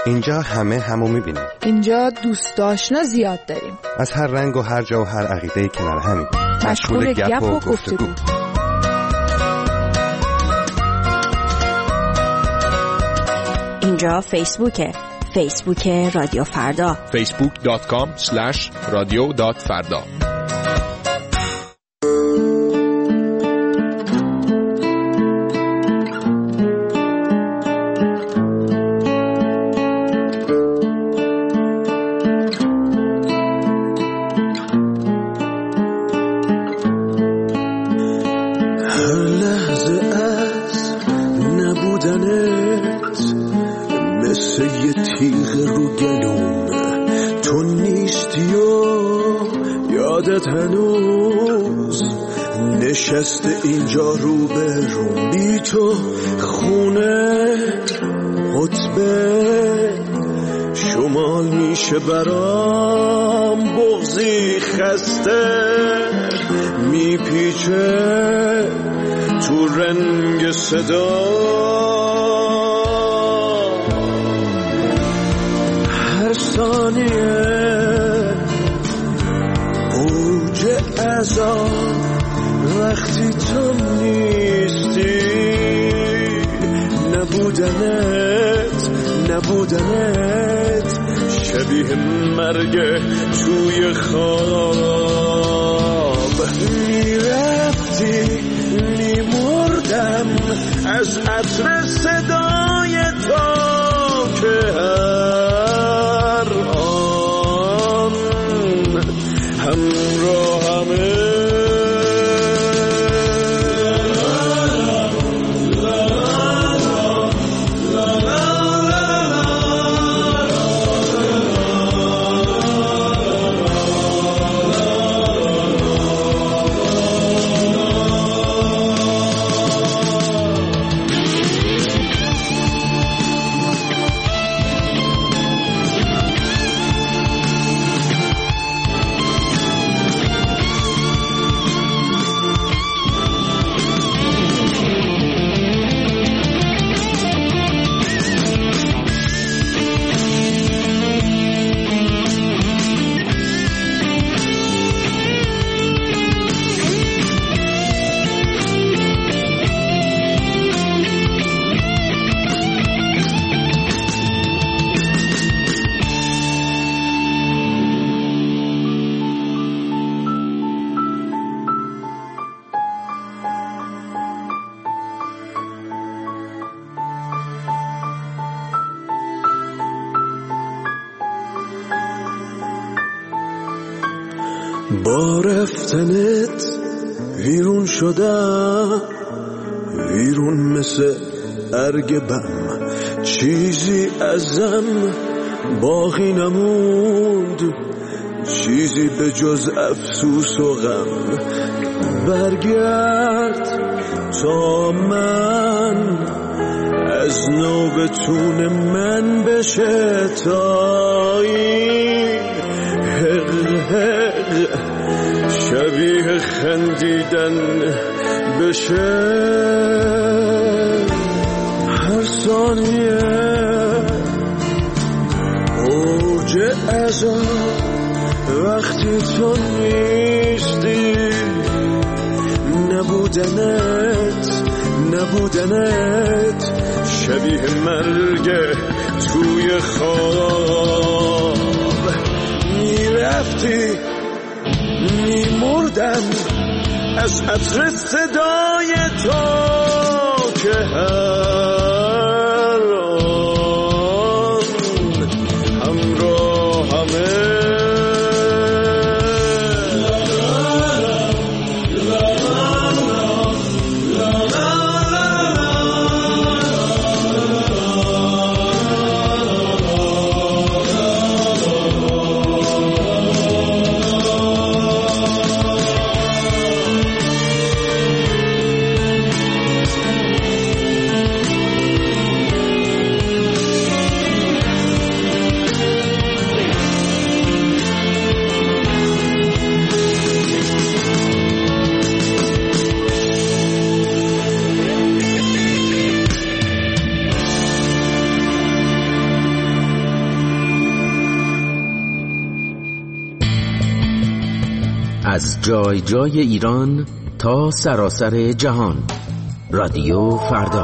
اینجا همه همو میبینیم. اینجا دوست آشنا زیاد داریم. از هر رنگ و هر جا و هر عقیده‌ای کنار همیم. مشغول گپ و گفتگو. اینجا فیسبوک رادیو فردا. facebook.com/radio.farda. هنوز نشسته اینجا رو به رو، بی تو خونه قطبه شمال میشه برام، بغضی خسته میپیچه تو رنگ صدا، هر ثانیه عذاب وقتی تو نیستی، نبودنت شبیه مرگ توی خواب، میرفتی میمردم از عطر صدای تو که هر آن همراهمه. با رفتنت ویرون شدم، ویرون مثل ارگ بم، چیزی ازم باقی نموند، چیزی به جز افسوس و غم. برگرد تا من از نوبتون من بشه، تا این شبیه خندیدن بشه، هر ثانیه اوج عذاب وقتی تو نیستی، نبودنت شبیه مرگ توی خواب، میرفتی میمردم از عطر صدای تو که هر آن همراهمه. از جای جای ایران تا سراسر جهان. رادیو فردا.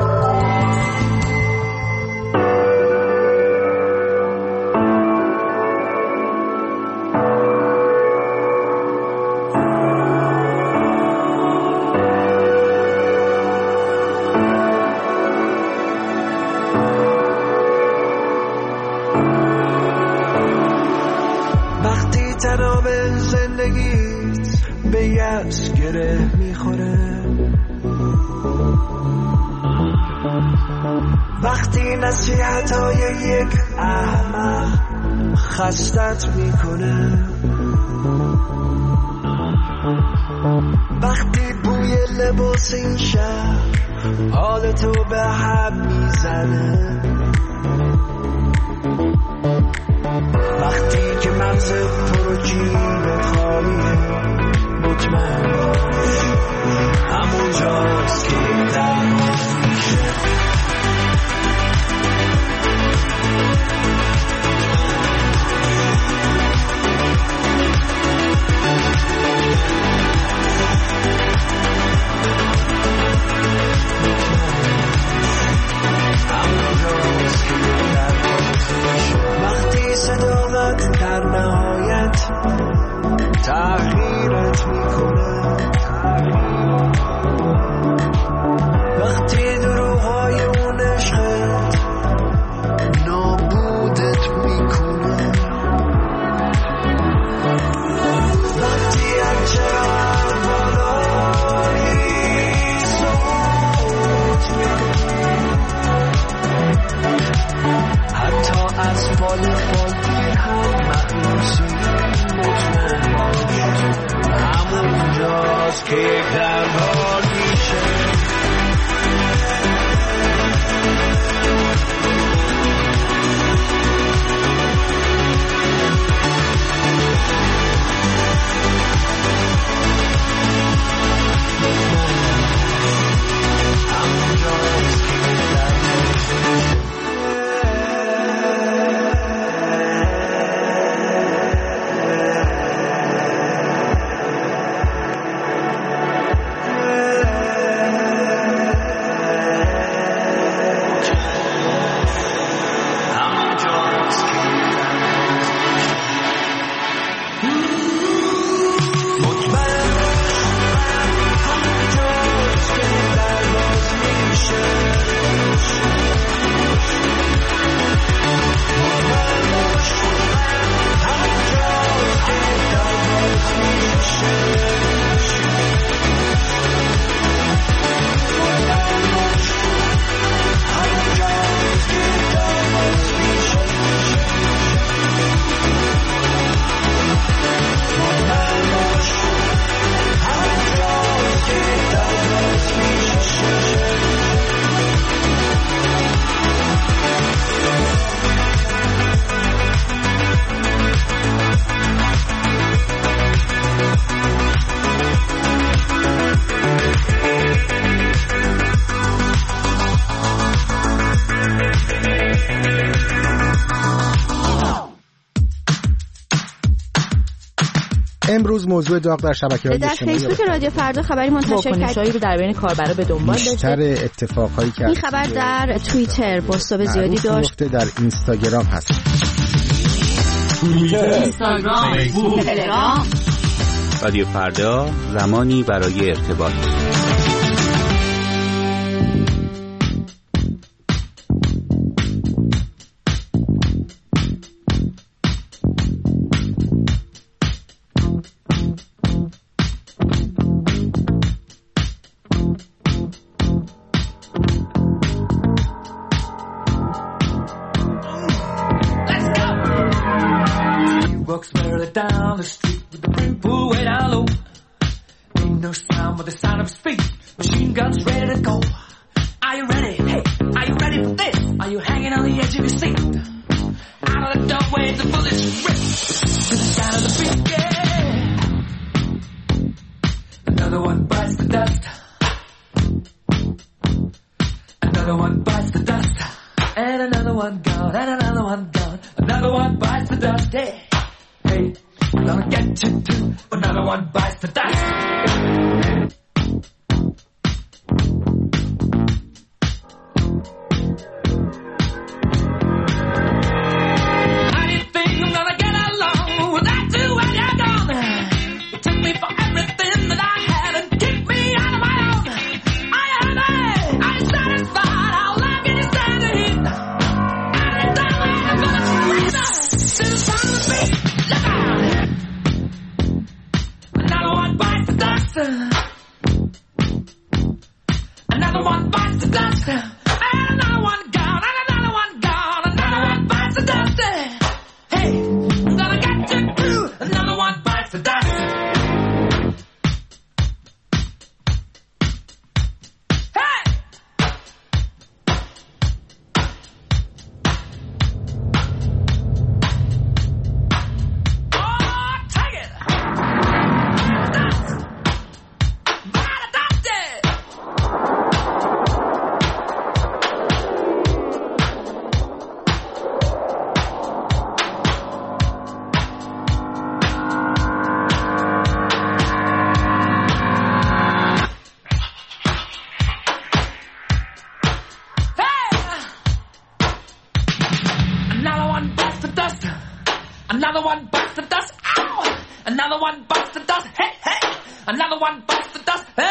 وقتی تناب زندگیت به یأس گره میخوره، وقتی نصیحتای یک احمق خستت میکنه، وقتی بوی لباس این شهر حالتو به هم میزنه، وقتی که مغزت پر و جیبت خالیه، مطمئن باش همونجاست که درمان میشه. وقتی صداقت در نهایت تغییرت میکنه، وقتی دروغ‌های اون عشقت نابودت میکنه، وقتی هرچقدر بالایی صوت میکنه، حتی از فال فالگیر هم مخلوصی، مطمئن باش همونجاست که یک دربار میشه. امروز موضوع داغ در شبکه‌های اجتماعی در فیسبوک رادیو فردا خبری منتشر کرد رو در بین کاربرا به دنبال داشته. بیشتر اتفاقایی که این خبر در توییتر بازتاب زیادی داشت، در اینستاگرام هست. اینستاگرام، فیسبوک، تلگرام. رادیو فردا، زمانی برای ارتباط. Walks merrily down the street with the brim pulled way down low. Ain't no sound but the sound of his feet. Machine guns ready to go. Are you ready? Hey, are you ready for this? Are you hanging on the edge of your seat? Out of the doorway, the bullets rip to the sound of the beat. Yeah. Another one bites the dust. Another one bites the dust. And another one gone. And another one gone. Another one bites the dust. Hey. Hey, gonna get you too. Another one bites the dust. How do you think I'm gonna get along without you when you're gone? You took me for everything that I had and kicked me out of my own. Are you happy? Are you satisfied? How long can you stand the heat? Another one bites the dust. Another one bites the dust. And another one gone. And another one gone. Another one bites the dust. Hey, I'm gonna get you too. Another one bites the dust. Hey! Another one bites the dust. Ow! Another one bites the dust. Hey, hey! Another one bites the dust. Hey!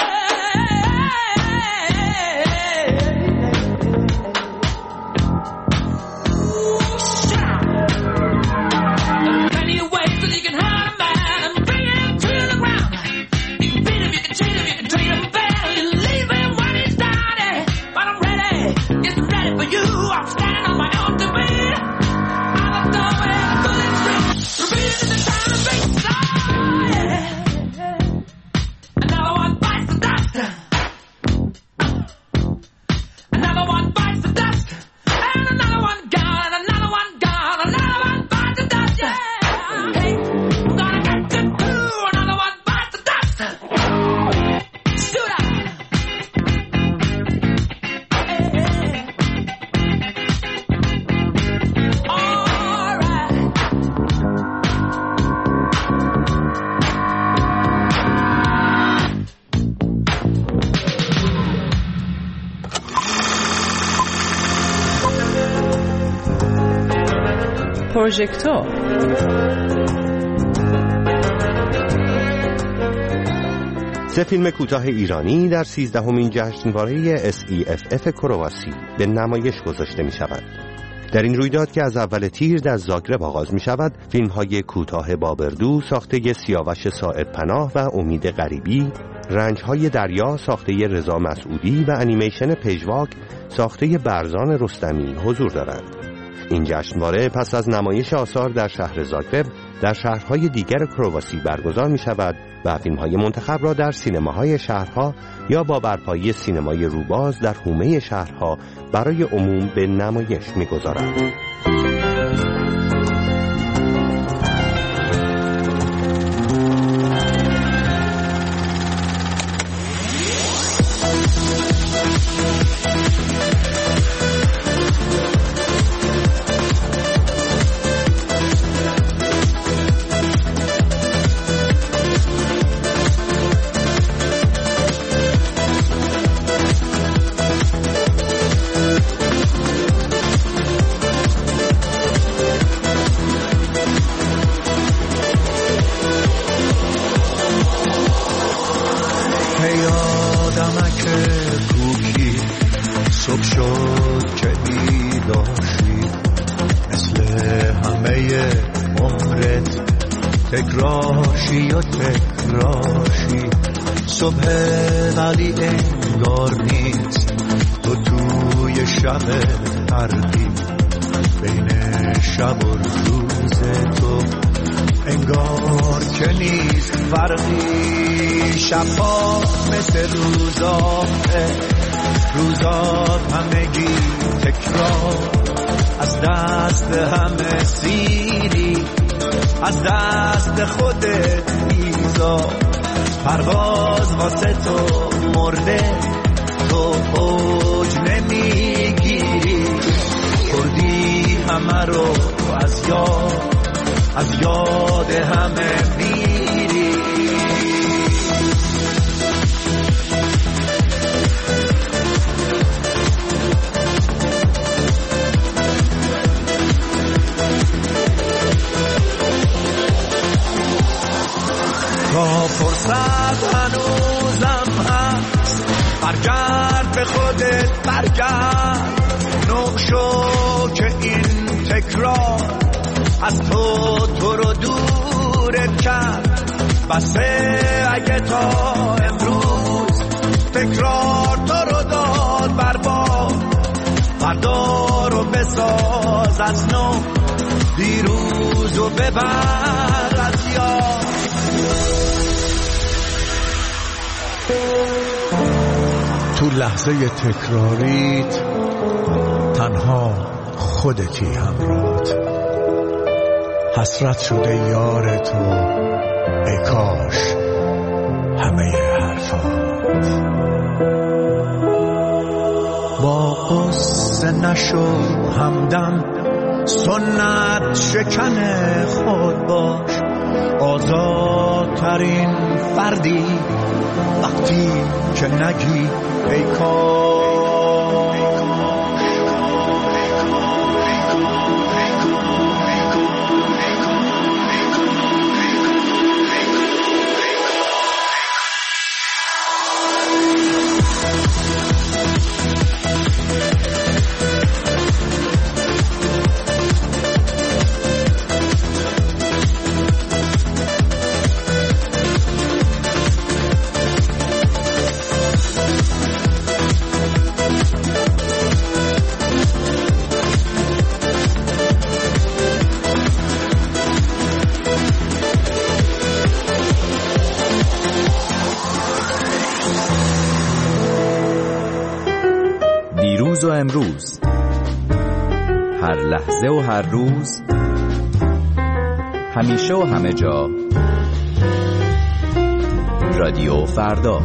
There are plenty of ways that you can hurt a man and bring him to the ground. You can beat him, you can cheat him, you can treat him bad. You leave him when he's down. But I'm ready, yes, I'm ready for you. I'm standing on my own to be. Another one bites the dust. Another one bites the dust. And another one gone. And another one gone. Another one bites the dust. Yeah. Hey, I'm gonna get you too. Another one bites the dust. Shoot up. Hey, hey. All right. پروژکتور سه فیلم کوتاه ایرانی در 13مین جشنواره SEFF کرواسی به نمایش گذاشته می شود. در این رویداد که از اول تیر در زاگرب آغاز می شود، فیلم های کوتاه بابردو ساخته سیاوش صاحب پناه و امید غریبی، رنج‌های دریا ساخته رضا مسعودی و انیمیشن پژواک ساخته برزان رستمی حضور دارند. این جشنواره پس از نمایش آثار در شهر زاگرب در شهرهای دیگر کرواسی برگزار می شود و فیلم‌های منتخب را در سینماهای شهرها یا با برپایی سینمای روباز در حومه شهرها برای عموم به نمایش می‌گذارند. صبح شد که بیداشی مثل همه عمرت تکراشی و تکراشی صبح ولی انگار نیست تو توی شب غربی بین شب و روز تو انگار که نیست فرقی شبها مثل روزات همگی تکرار از دست همه سیری از دست خودت بیزار پرواز واسه تو مرده تو اوج نمیگیری کردی همه رو از یاد از یاد همه میری. تا فرصت هنوزم هست، برگرد به خودت، برگرد. نوشو که این تکرار از تو رو دورت کرد. بسه اگه تا امروز تکرار تو رو داد برباد، فردا رو بساز از نو، دیروز رو ببر از یاد. تو لحظه تکراریت تنها خودتی همراهت، حسرت شده یار تو ای کاش همه حرفات. با قصه نشو همدم، سنت شکن خود باش. آزادترین فردی وقتی که نگی ای کاش. دیروز و امروز، هر لحظه و هر روز، همیشه و همه جا. رادیو فردا.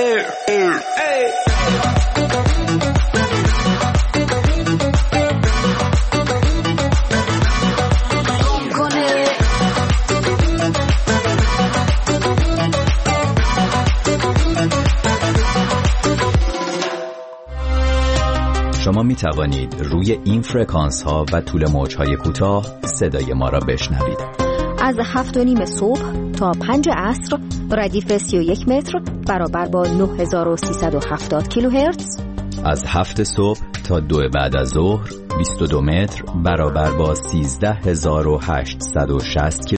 شما می توانید روی این فرکانس ها و طول موج های کوتاه صدای ما را بشنوید. از 7:30 صبح تا 5 عصر ردیف 31 متر برابر با 9370 کیلوهرتز. از 7 صبح تا 2 بعد از ظهر 22 متر برابر با 13860